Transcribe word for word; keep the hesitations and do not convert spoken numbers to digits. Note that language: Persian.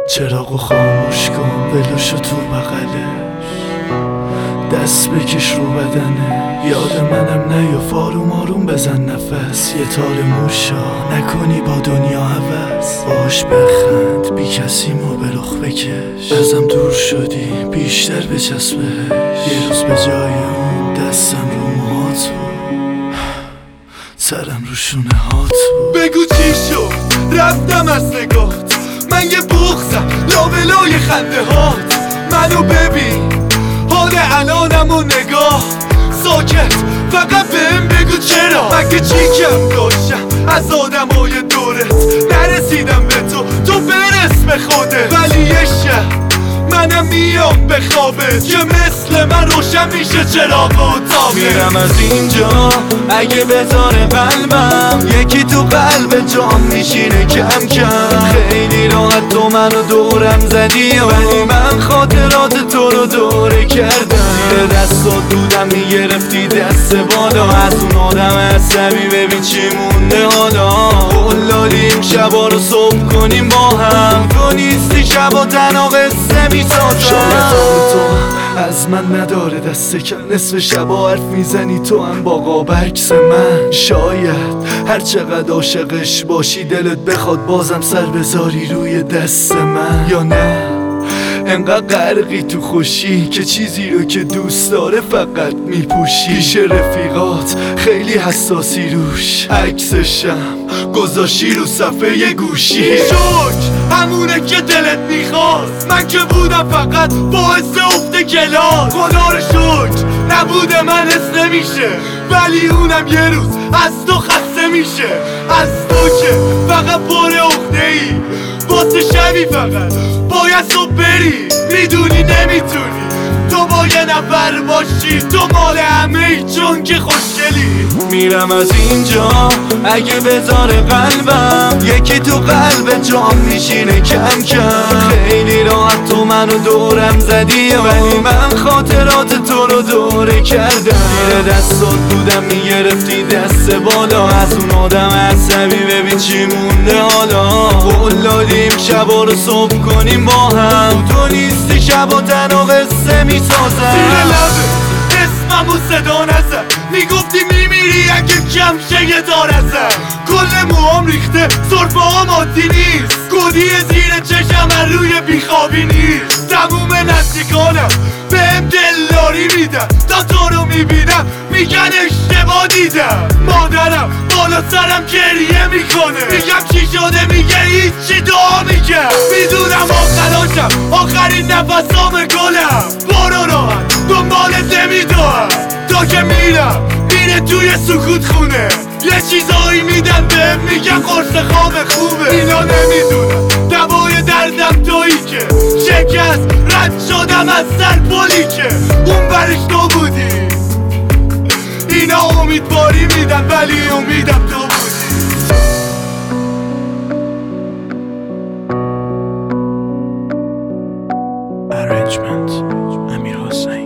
چراغو خاموش کن، ولوشو تو بغلش، دست بکش رو بدنه، یاد منم نیاف، آروم آروم بزن نفس، یه تار موشا نکنی با دنیا هوس، باش بخند بی کسیمو به رخ بکش، ازم دور شدی بیشتر بچسبش، یه روز به جای اون دستم رو موهات بود، سرم رو شونه هات بود. بگو چی شد رفتم از نگات، من یه بغزم لابلای خنده هات، منو ببین حال الانم و نگاه، ساکت فقط بهم بگو چرا، مگه چی کم داشتم از آدمای دورت، نرسیدم به تو تو برس به خودت، ولی یه شب منم میام به خوابت که مثل من روشن میشه چراغ و تابت. میرم از اینجا اگه بذاره قلبم، یکی تو قلب جام میشینه کم کم، خیلی راحت تو منو دورم زدی، ولی من خاطرات تو رو دوره کردم، زیر دستات دودم میگرفتی دست بالا، از اون آدم عصبی ببین چی مونده حالا، قول دادیم شبا رو صبح کنیم با هم، تو نیستی شبا تنها قصه میسازم. شاید تو از من نداره دست کم، نصف شبا حرف میزنی تو هم با قاب عکس من، شاید هر چقدر عاشقش باشی دلت بخواد بازم سر بذاری روی دست من، یا نه انقدر غرقی تو خوشی که چیزی رو که دوست داره فقط میپوشی، پیش رفیقات خیلی حساسی روش، عکسشم گذاشی رو صفحه گوشی، شک همونه که دلت میخواست، من که بودم فقط باعث افت کلاس، خدا رو شکر نبوده من حس نمیشه، ولی اونم یه روز از تو خسته میشه، از تو که فقط پر عقده ای، واسه شبی فقط باید صبح بری، میدونی نمیتونی تو با یه نفر باشی، تو مال همه ای چون که خوشگلی. میرم از اینجا اگه بذاره قلبم، یکی تو قلب جام میشینه کم کم، خیلی راحت تو منو دورم زدی، ولی من خاطرات تو رو دوره کردم، زیر دستات بودم میگرفتی دست بالا، از اون آدم عصبی ببین چی مونده حالا، قول دادیم شبا رو صبح کنیم با هم، تو نیستی شبا تنها قصه میسازم. زیر لبه اسممو صدا نزن، میگفتی میمیری اگه کم شه یه دار ازم، کل موام ریخته سرفه هم عادی نیست، گودی زیر چشم من روی بیخوابی نیست، تموم نزدیکانم بهم دلداری میدن، تا تو رو میبینم میگن اشتباه دیدم، مادرم بالا سرم گریه میکنه، میگم چی شده میگه هیچی دعا میگم، میدونم آخراشم آخرین نفسام گلم، برو راحت دنبالت نمیدونم، تا که میرم میره توی سکوت خونه، یه چیزایی میدن بهم میگن قرص خواب خوبه، اینا نمیدونم دوای دردم تویی که شکست رد شدم از سر پلی که اون برش تو بودی، اینا امیدواری میدن ولی امیدم تو بودی. Arrangement امیر حسین.